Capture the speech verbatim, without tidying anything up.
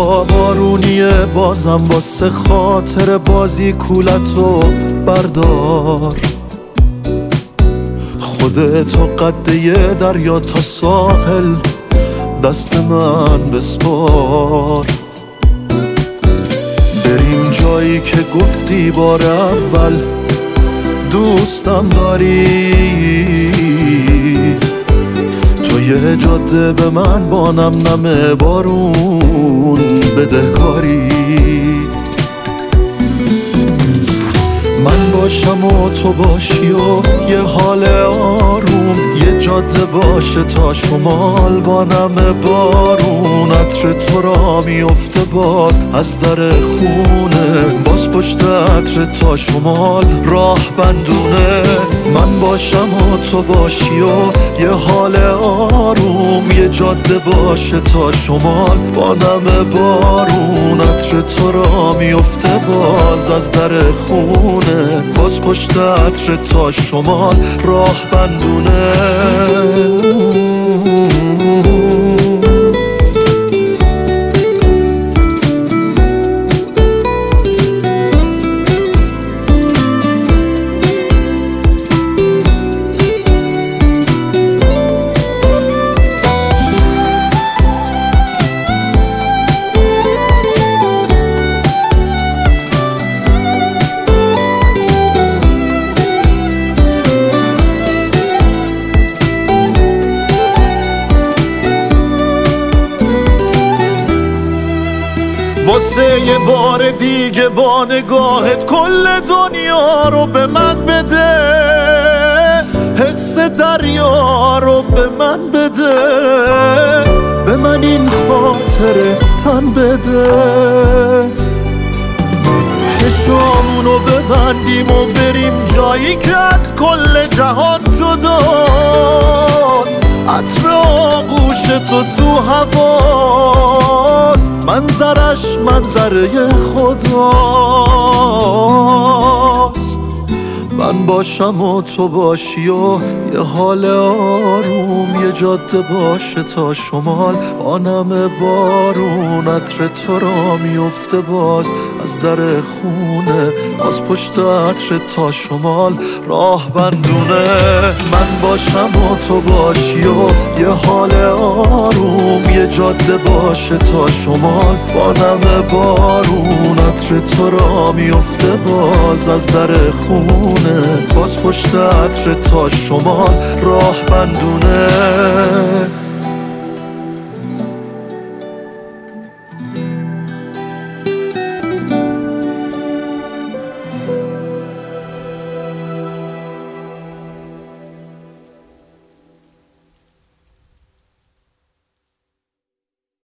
هوا بارونیه بازم واسه خاطر بازی کولتو بردار. خودتو قد یه دریا تا ساحل دست من بسپار. بریم جایی که گفتی بار اول دوستم داری. تو یه جاده به من با نم نم بارون بدهکاری. من باشم و تو باشی و یه حال آروم، یه جاده باشه تا شمال با نم بارون. عطر تو را میفته باز از در خونه، باز پشت عطر تا شمال راه بندونه. من باشم و تو باشی و یه حال آروم، یه جاده باشه تا شمال با نم بارون. عطر تو را میفته باز از در خونه، باز پشت عطر تا شمال راه بندونه. واسه یه بار دیگه با نگاهت کل دنیا رو به من بده، حس دریا رو به من بده، به من این خاطره تن بده. چشامونو ببندیم و بریم جایی که از کل جهان جداست. عطر آغوش تو تو هواست، منظرش منظره خداست. من باشم و تو باشی و یه حال آروم، یه جاده باشه تا شمال با نم بارون. عطر تو را میفته باز از در خونه، باز پشت عطر تا شمال راه بندونه. من باشم و تو باشی و یه حال آروم، یه جاده باشه تا شمال با نم بارون. عطر تو را میفته باز از در خونه، باز پشت عطر تا شمال راه بندونه.